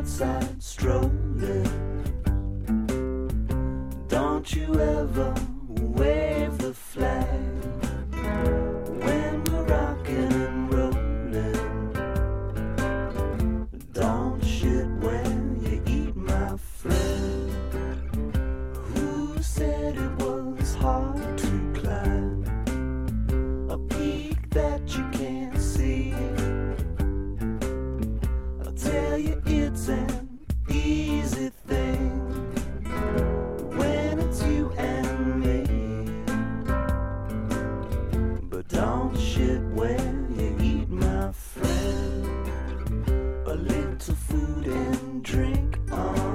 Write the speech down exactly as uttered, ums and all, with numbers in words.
outside strolling. Don't you ever wave the flag when we're rocking and rolling. Don't shit when you eat, my friend. Who said it was hard to climb a peak that you can't see? I'll tell you it's an easy thing when it's you and me. But don't shit where you eat, my friend. A little food and drink on